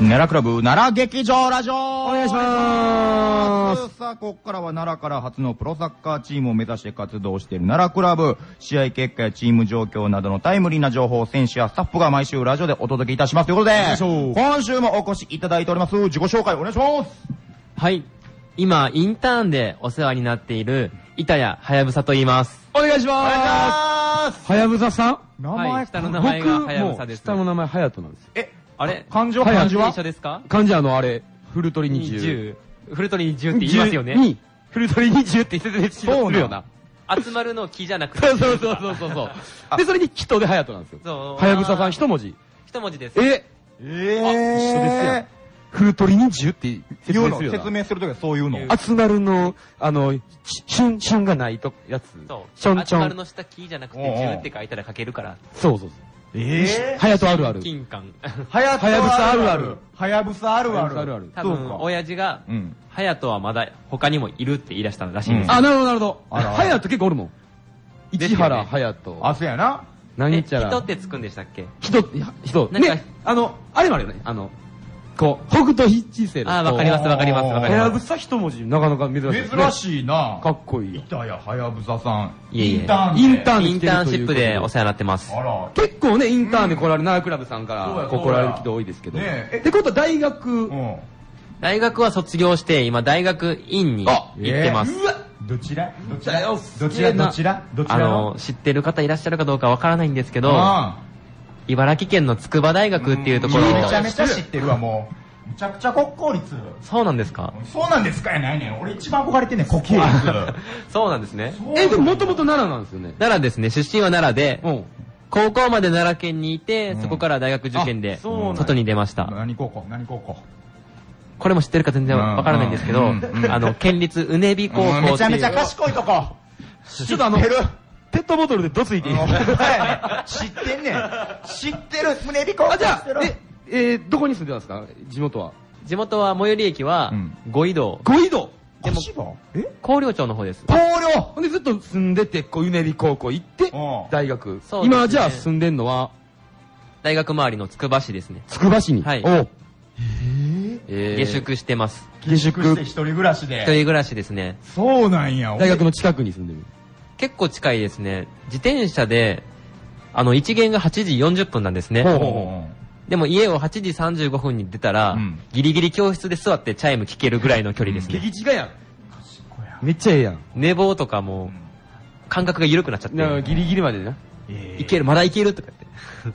奈良クラブ奈良劇場ラジオお願いしまーす。 さあ、ここからは奈良から初のプロサッカーチームを目指して活動している奈良クラブ。試合結果やチーム状況などのタイムリーな情報を選手やスタッフが毎週ラジオでお届けいたしますということで、今週もお越しいただいております。自己紹介お願いします。 はい。今、インターンでお世話になっている板谷はやぶさと言います。 お願いしまーす。はやぶささん？ 名前、 はい、下の名前がはやぶさです。 下の名前はやとなんです。 あれ漢字は一緒ですか？ 漢字あれ、フルトリ20。 フルトリ20って言いますよね。 フルトリ20って説明するよな。 集まるの木じゃなくて。 そう。で、それに人ではやとなんですよ。はやぶささん一文字。 一文字です。 一緒ですよ。フルトリ20って説明するよな。 説明するときはそういうの。 集まるの、旬がないとやつ。 そう。集まるの下木じゃなくて10って書いたら書けるから。 そう。はやとあるある。 金感。 はやぶさあるある。 はやぶさあるある。 多分、親父が、はやとはまだ他にもいるって言い出したらしいんです。 あ、なるほど。はやと結構おるもん。市原はやと。 あ、そうやな。 何ちゃら。 人ってつくんでしたっけ？ 人。ね、あれもあるよね。北斗七星の。 あ、わかります。 はやぶさ一文字、なかなか珍しい。 珍しいな。 かっこいい。 板谷はやぶささん。 インターンシップでお世話になってます。 結構ね、インターンで来られる奈良クラブさんから来られる人多いですけど。ってことは大学は卒業して、今大学院に行ってます。 どちら知ってる方いらっしゃるかどうかわからないんですけど、茨城県の筑波大学っていうところめちゃめちゃ知ってるわ、もう。めちゃくちゃ国公立。 そうなんですか？ そうなんですかやないねん。俺一番憧れてんねん、国公立。 そうなんですね。 でももともと奈良なんですよね。 奈良ですね。出身は奈良で、高校まで奈良県にいて、そこから大学受験で外に出ました。 何高校？ これも知ってるか全然わからないんですけど、県立うねび高校っていう。 めちゃめちゃ賢いとこ。 ちょっとペットボトルでドついていい？ 知ってんねん。知ってる、胸びこ。 じゃあ、どこに住んでたんですか？地元は。 地元は最寄り駅は、五井戸。 でも、 広陵町の方です。 広陵！ほんでずっと住んでて、うねび高校行って、大学。今じゃあ住んでんのは？ 大学周りのつくば市ですね。 つくば市に？ はい。下宿してます。 下宿して一人暮らしで。 一人暮らしですね。 そうなんや。 大学の近くに住んでる。 結構近いですね。自転車で、一限が8時40分なんですね。でも家を8時35分に出たら、ギリギリ教室で座ってチャイム聞けるぐらいの距離ですね。 激近やん。めっちゃええやん。 寝坊とかも、感覚が緩くなっちゃって。 ギリギリまでな。 まだいけるとか言って。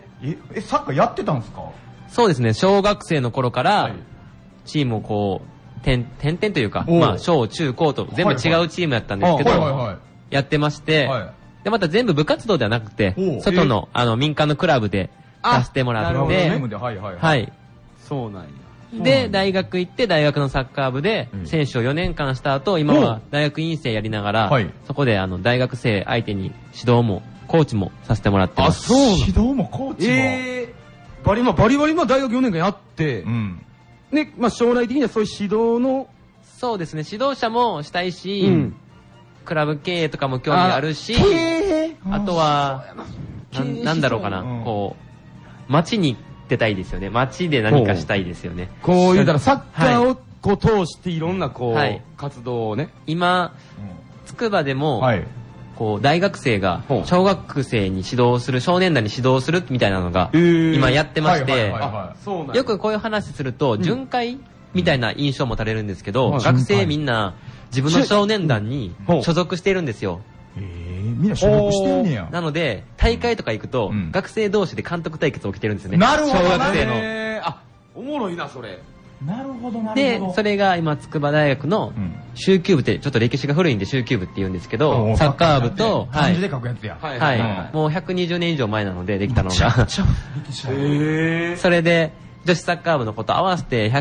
サッカーやってたんですか？ そうですね。小学生の頃から、チームをこう、点々というか、小中高と全部違うチームやったんですけど、やってまして、で、また全部部活動ではなくて、外の民間のクラブで出してもらって、はい。 そうなんや。 で、大学行って、大学のサッカー部で、選手を4年間した後、今は大学院生やりながら、そこで大学生相手に指導も、コーチもさせてもらってます。 あ、そう。指導もコーチも。 バリバリ大学4年間やって、ね、将来的にはそういう指導の。 そうですね、指導者もしたいし、クラブ経営とかも興味あるし、あとは、なんだろうかな、こう、街に出たいですよね。街で何かしたいですよね。 こう言うたらサッカーを通していろんな活動をね。 今、筑波でも、こう大学生が小学生に指導する、少年団に指導するみたいなのが今やってまして、よくこういう話すると巡回みたいな印象も持たれるんですけど、学生みんな自分の少年団に所属しているんですよ。 みんな所属してんねや。 なので大会とか行くと学生同士で監督対決起きてるんですよね。 なるほど。 小学生の。 あ、おもろいなそれ。 なるほど。 で、それが今筑波大学の蹴球部って、ちょっと歴史が古いんで蹴球部って言うんですけど、サッカー部と、 漢字で書くやつや。 はい。もう120年以上前なのでできたのが。それで、女子サッカー部のこと合わせて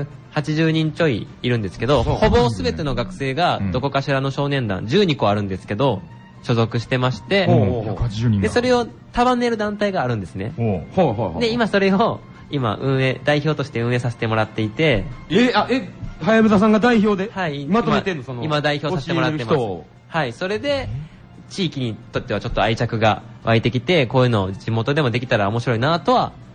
180人ちょいいるんですけど、ほぼ全ての学生がどこかしらの少年団12個あるんですけど、所属してまして、で、それを束ねる団体があるんですね。で、今それを、代表として運営させてもらっていて。 はやぶささんが代表でまとめてんの？ 今代表させてもらってます。はい、それで、地域にとってはちょっと愛着が湧いてきて、こういうのを地元でもできたら面白いなとは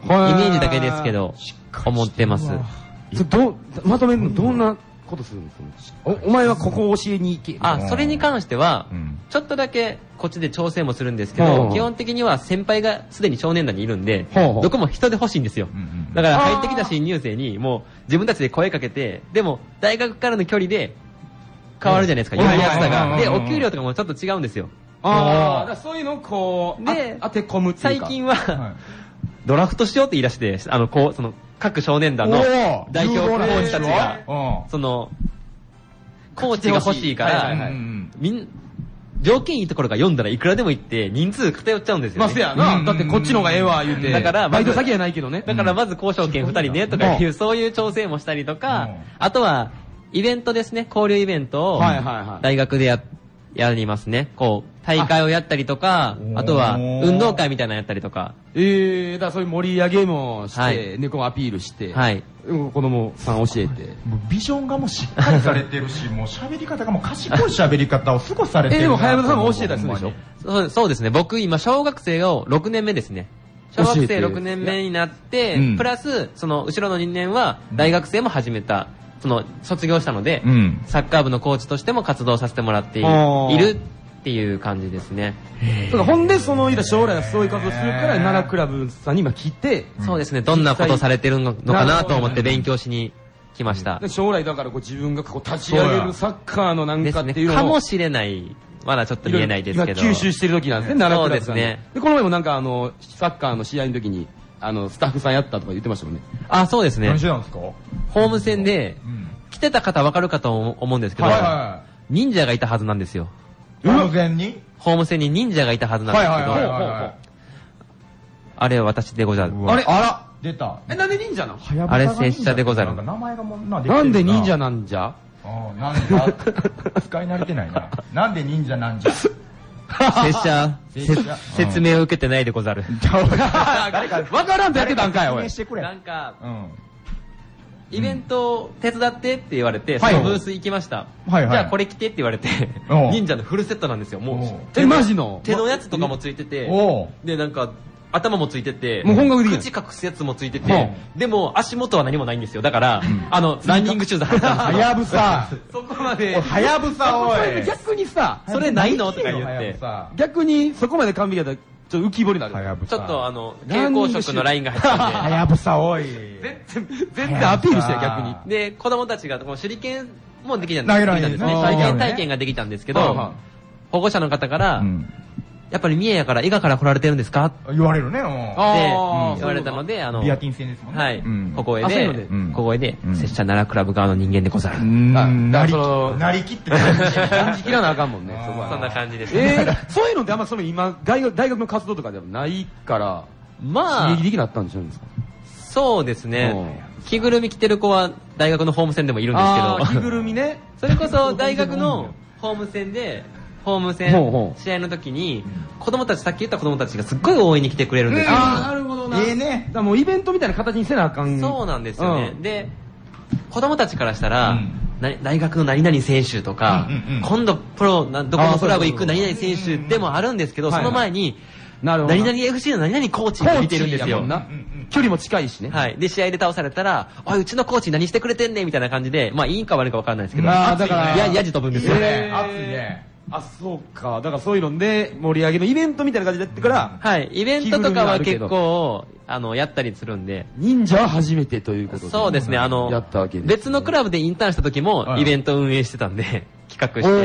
メージだけですけど、思ってます。 まとめるのどんなことするんですか？お前はここを教えに行け。 それに関しては、ちょっとだけこっちで調整もするんですけど、基本的には先輩がすでに少年団にいるんで、どこも人で欲しいんですよ。だから入ってきた新入生にもう自分たちで声かけて、でも大学からの距離で変わるじゃないですか、読みやすさが。で、お給料とかもちょっと違うんですよ。 そういうのをこう、 で、 当て込むっていうか。 最近は、ドラフトしようって言い出して、その、各少年団の代表コーチたちが、その、コーチが欲しいから、条件いいところが読んだらいくらでも行って人数偏っちゃうんですよね。 まあせやな。だってこっちの方がええわ言うて。 だからバイト先やないけどね。 だからまず交渉権2人ねとかいうそういう調整もしたりとか、あとはイベントですね、交流イベントを大学でやりますね。こう大会をやったりとか、あとは運動会みたいなのやったりとか。 だからそういう盛り上げもして、猫アピールして、子供さん教えて。 ビジョンがもうしっかりされてるし、もう喋り方がもう賢い喋り方をすごいされてる。 でも、はやぶさんが教えたりするでしょ？ そうですね。僕今、小学生を6年目ですね。小学生6年目になって、プラス、その後ろの2年は大学生も始めた。その、卒業したので、サッカー部のコーチとしても活動させてもらっているっていう感じですね。 ほんで、将来はそういう活動するから、奈良クラブさんに今来て、 そうですね、どんなことされてるのかなと思って勉強しに来ました。 将来だから自分が立ち上げるサッカーのなんかっていうのかもしれない。まだちょっと言えないですけど。 今吸収してる時なんですね、奈良クラブさん。 そうですね。 で、この前もなんかサッカーの試合の時に、スタッフさんやったとか言ってましたもんね。 そうですね。 何してたんですか？ ホーム戦で、来てた方わかるかと思うんですけど、忍者がいたはずなんですよ。 ホーム戦に？ ホーム戦に忍者がいたはずなんですけど、あれは私でござる。 あら出た。 なんで忍者なの？ あれ拙者でござる。 なんで忍者なんじゃ？ なんだ使い慣れてないな。なんで忍者なんじゃ？ 拙者、説明を受けてないでござる。 わからんとやってたんかい、おい。 なんか、イベント手伝ってって言われて、そのブース行きました。じゃあこれ着てって言われて、忍者のフルセットなんですよ。もう、マジの手のやつとかもついてて、で、なんか、頭もついてて、 もう本格的口隠すやつもついてて、でも足元は何もないんですよ。だから、ランニングシューズ履いたんですよ。 はやぶさ。 そこまで。 はやぶさ、おい。 逆にさ、 それないのとか言って。 逆にそこまで完璧だったら、ちょっと浮き彫りになる。 ちょっと蛍光色のラインが入ったんで。 はやぶさ、おい。 全然アピールして逆に。 で、子供たちが、手裏剣もできたんですね。体験ができたんですけど、保護者の方から、やっぱり三重やから伊賀から来られてるんですか？ 言われるね。 って言われたので、 ビアキン戦ですもんね。 はい。小声で、拙者奈良クラブ側の人間でござる。 なりきって感じ切らなあかんもんね。 そんな感じですそういうのってあんま今、大学の活動とかでもないから、 まあ、 刺激的になったんでしょうんですか？ そうですね。着ぐるみ着てる子は大学のホーム戦でもいるんですけど。 着ぐるみね。 それこそ大学のホーム戦で、試合の時に、子供たち、さっき言った子供たちがすっごい応援に来てくれるんですよ。 なるほどな。 ね。 だからもうイベントみたいな形にせなあかん。 そうなんですよね。で、子供たちからしたら、大学の何々選手とか、今度プロ、どこのクラブ行く何々選手でもあるんですけど、その前に、何々 FC の何々コーチが見てるんですよ。 距離も近いしね。 はい。で、試合で倒されたら、おい、うちのコーチ何してくれてんねんみたいな感じで、まあ、いいか悪いか分かんないですけど、 だから、 やじ飛ぶんですよ。 熱いね。 そうか。だからそういうので、盛り上げのイベントみたいな感じでやってから、 はい。イベントとかは結構、やったりするんで。 忍者は初めてということで。 そうですね。 やったわけです。 別のクラブでインターンした時も、イベント運営してたんで、企画して。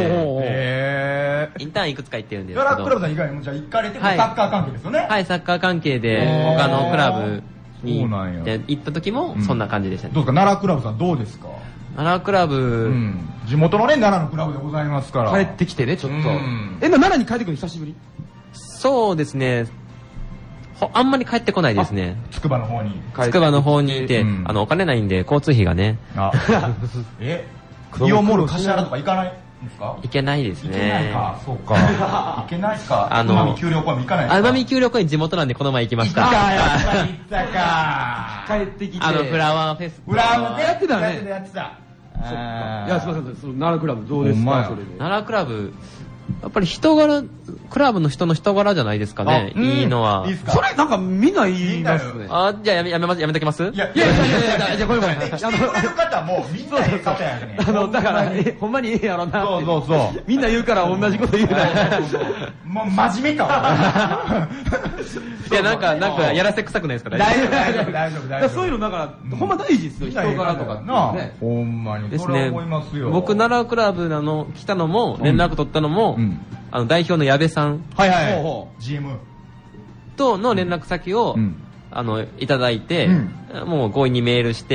インターンいくつか行ってるんですけど。 奈良クラブさん以外にもじゃあ行かれてサッカー関係ですよね。 はい、サッカー関係で、他のクラブに行った時も、そんな感じでしたね。 どうですか、奈良クラブさんどうですか？ 奈良クラブ、 地元のね、奈良のクラブでございますから。 帰ってきてね、ちょっと。奈良に帰ってくるの久しぶり？ そうですね。あんまり帰ってこないですね。 つくばの方に。 つくばの方にいて、お金ないんで、交通費がね。 イオンモール橿原とか行かないんですか？ 行けないですね。 行けないか、そうか。行けないか。奄美丘陵公園も行かないですか？ 奄美丘陵公園地元なんでこの前行きました。 行ったか。 帰ってきて。 フラワーフェス。 フラワーやってたね。 やってた。 そっか。いや、すみません。奈良クラブどうですか？それで。 奈良クラブ、やっぱり人柄、 クラブの人の人柄じゃないですかね。いいのは。 それなんかみんな言いますね。 じゃあやめときます？ いや、じゃあごめん。 来てくれる方もみんなええ方やね。 だから、ほんまにええやろな。 そう。 みんな言うから同じこと言うな。 もう真面目か。 いや、なんか、やらせ臭くないですか？ 大丈夫。 そういうの、だから、ほんま大事ですよ、人柄とかね。 ほんまに。ですね。 僕、奈良クラブ来たのも、連絡取ったのも、代表の矢部さん。 はい。GM。 との連絡先を、いただいて、もう強引にメールして、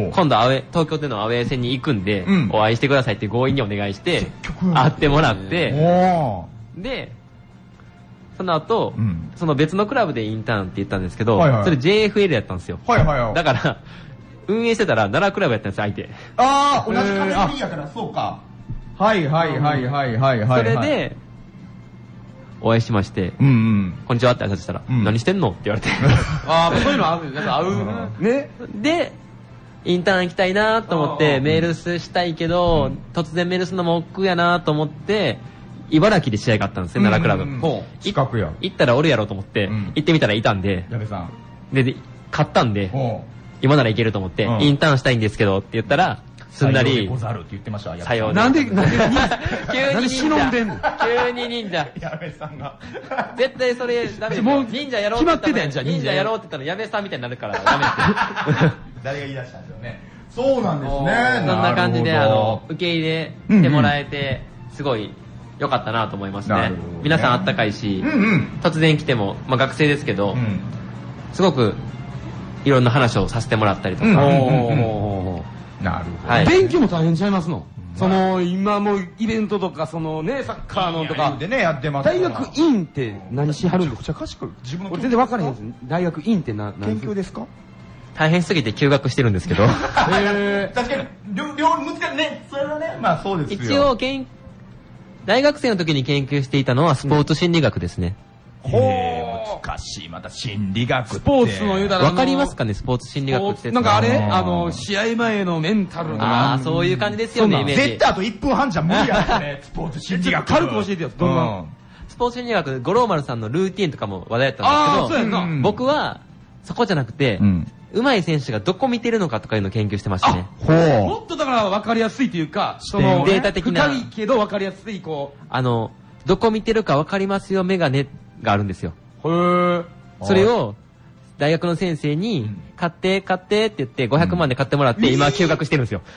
今度東京でのアウェー戦に行くんで、お会いしてくださいって強引にお願いして、会ってもらって、で、その後、その別のクラブでインターンって言ったんですけど、それ JFL やったんですよ。だから、運営してたら奈良クラブやったんですよ、相手。 同じカテゴリーやから、そうか。はい。 それで、お会いしまして、こんにちはって挨拶したら、何してんのって言われて。 そういうの合う。ね。 で、インターン行きたいなと思って、メールしたいけど、突然メールするのも億劫やなと思って、茨城で試合があったんですよ、奈良クラブ。 近くや。 行ったらおるやろうと思って、行ってみたらいたんで、 矢部さん。 で、買ったんで、今ならいけると思って、インターンしたいんですけどって言ったら、すんなり。 ござるって言ってました。 さようなんで急に忍んでんの？急に忍者。 矢部さんが。 絶対それダメ。もう忍者やろうって言ったら、忍者やろうって言ったら矢部さんみたいになるからダメって。 誰が言い出したんですよね。そうなんですね。 そんな感じで、受け入れてもらえて、すごい良かったなと思いますね。皆さんあったかいし、突然来ても、学生ですけど、すごくいろんな話をさせてもらったりとか。 なるほど。 勉強も大変ちゃいますの？今もイベントとか、サッカーのとか。 でね、やってます。 大学院って何しはるんですか？ めちゃ賢い。自分の全然分からへんです。大学院って何研究ですか？ 大変すぎて休学してるんですけど。 確かに、両難しいね。それはね、そうですよ。 一応、大学生の時に研究していたのはスポーツ心理学ですね。 難しい。また心理学って。 スポーツの言うたら。 わかりますかね、スポーツ心理学って。 なんかあれ試合前のメンタルが。そういう感じですよね、イメージ。 絶対あと1分半じゃ無理やったね、スポーツ心理学。 軽く教えてよ、どんな。 スポーツ心理学、五郎丸さんのルーティンとかも話題だったんですけど、僕は、そこじゃなくて、上手い選手がどこ見てるのかとかいうのを研究してましたね。 もっとだから分かりやすいというか、 データ的な。 深いけど分かりやすい、どこ見てるか分かりますよ、メガネがあるんですよ。それを、大学の先生に、買ってって言って、500万で買ってもらって、今休学してるんですよ。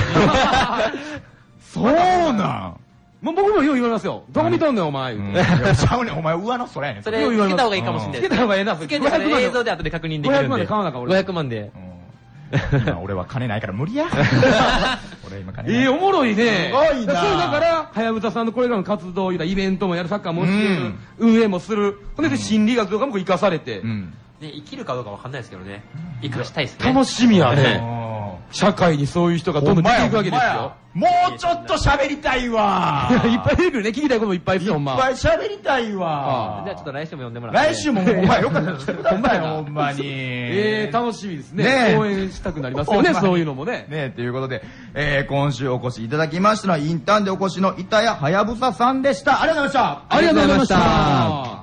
そうなん僕もよう言われますよ。どこ見とんねん、お前。ちゃうねん、お前上の空やねん。 それ、つけた方がいいかもしれない。 つけた方がええな、 つけて映像で後で確認できるんで。500 万で買わなか、俺。 500万で。 今俺は金ないから無理や。俺今金ない。おもろいね。 すごいな。 そうだから、はやぶささんのこれからの活動、イベントもやる、サッカーも教える、運営もする。ほんで心理学とかも生かされて。 生きるかどうかわかんないですけどね。生かしたいですね。 楽しみやね。社会にそういう人がどんどん出ていくわけですよ。 もうちょっと喋りたいわ。 いっぱい出てくるね。聞きたいこともいっぱいですよ、ほんま。 いっぱい喋りたいわ。 じゃあちょっと来週も呼んでもらって。 来週もお前よかったです。ほんまや、ほんまに。 楽しみですね。応援したくなりますよね、そういうのもね。 ね、ということで、今週お越しいただきましたのは、インターンでお越しの板谷はやぶささんでした。ありがとうございました。 ありがとうございました。